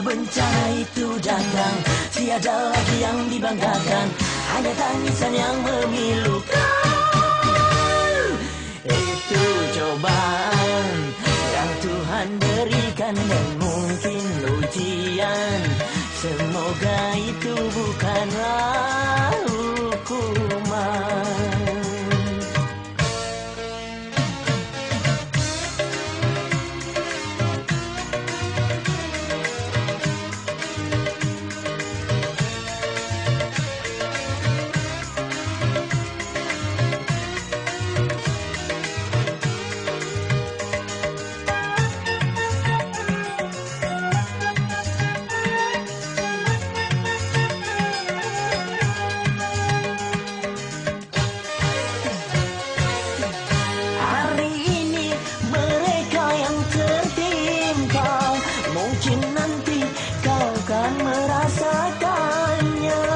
bencana itu datang, tiada lagi yang dibanggakan, hanya tangisan yang memilukan. Itu cobaan yang Tuhan berikan dan mungkin ujian. Semoga itu bukanlah hukuman. Mungkin nanti kau kan merasakannya.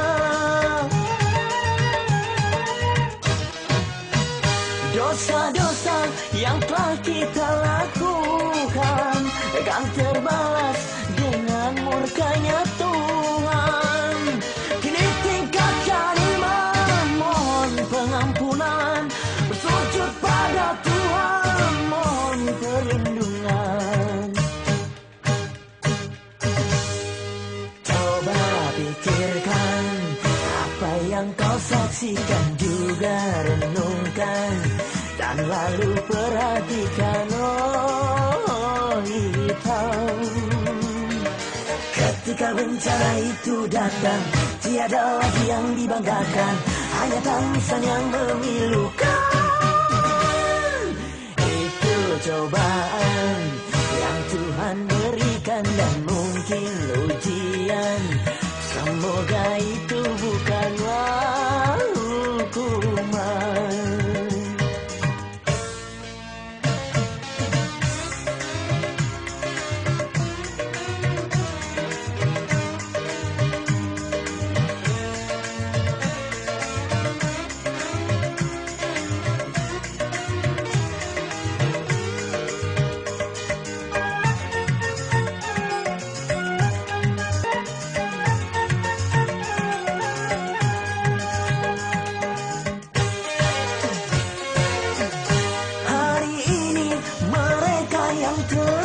Dosa-dosa yang telah kita lakukan akan terbalas dengan murkanya Tuhan. Kini tingkatkan iman, mohon pengampunan, bersujud pada Tuhan, mohon perlindungan. Pikirkan apa yang kau saksikan, juga renungkan dan lalu perhatikan. Oh hitam, ketika bencana itu datang, tiada lagi yang dibanggakan, hanya tangisan yang memilukan. Itu cobaan yang Tuhan berikan dan mungkin ujian. Semoga itu bukanlah hukuman. Yang